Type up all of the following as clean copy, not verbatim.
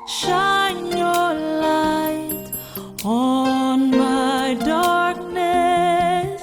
Shine your light on my darkness.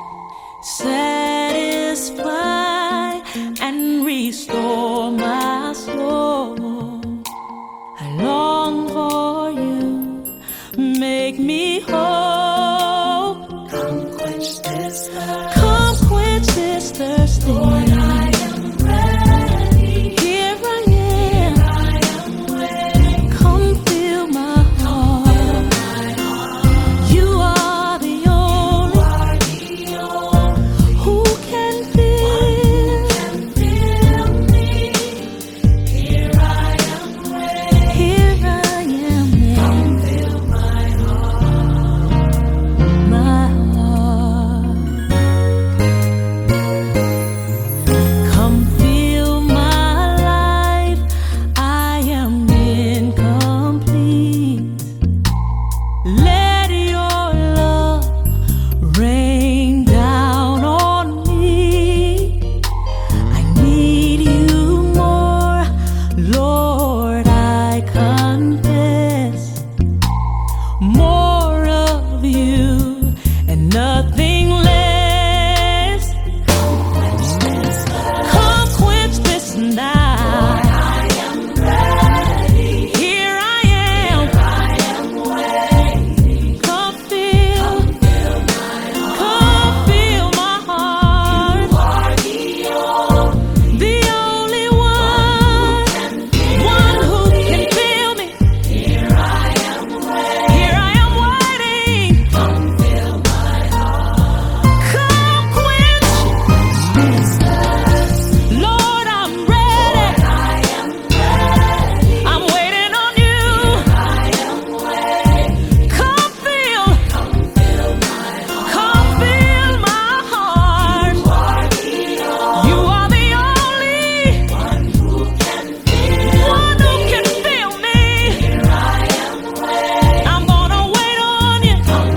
Satisfy and restore my soul. I long for you, make me whole. Come quench this thirst. Come quench this thirsty. Lord, I am ready. Here I am. I am waiting. Come fill my heart. You are the only who can fill. Fill me. Here I am waiting. Here I am. Come fill my heart. My heart. Come fill my life. I am incomplete. Let your love rain down on me. I need you more, Lord, I confess. More of you and nothing less. Come quench this now. I am ready. Here I am. I am waiting. Come fill my heart. The only one who can fill me. Here I am waiting. Come quench. Lord, I'm ready. I'm waiting on you. Come fill my heart. You are the only one who can fill me. I'm gonna wait on you.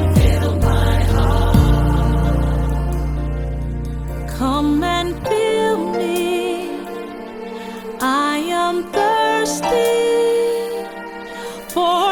Come and fill me. I am thirsty for